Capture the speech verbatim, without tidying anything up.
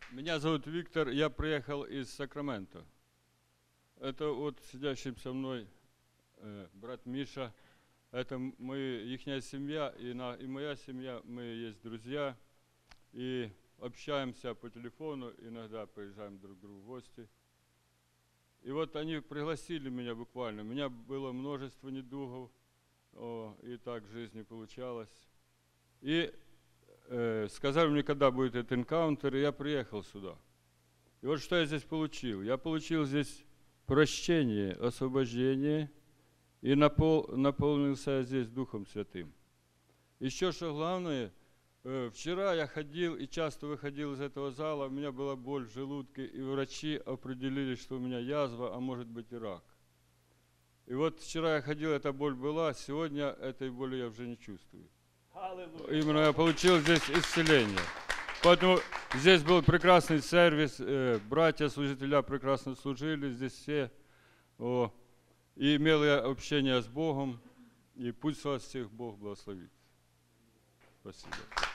Меня зовут Виктор, я приехал из Сакрамента. Это вот сидящий со мной э, брат Миша. Это мы, ихняя семья и, на, и моя семья, мы есть друзья. И общаемся по телефону, иногда приезжаем друг к другу в гости. И вот они пригласили меня буквально. У меня было множество недугов, о, и так в жизни получалось. И э, сказали мне, когда будет этот энкаунтер, и я приехал сюда. И вот что я здесь получил. Я получил здесь прощение, освобождение, и напол, наполнился я здесь Духом Святым. Еще что главное, э, вчера я ходил и часто выходил из этого зала, у меня была боль в желудке, и врачи определили, что у меня язва, а может быть и рак. И вот вчера я ходил, эта боль была, сегодня этой боли я уже не чувствую. Именно я получил здесь исцеление. Поэтому здесь был прекрасный сервис, э, братья, служителя прекрасно служили, здесь все. О, и имел я общение с Богом, и пусть вас всех Бог благословит. Спасибо.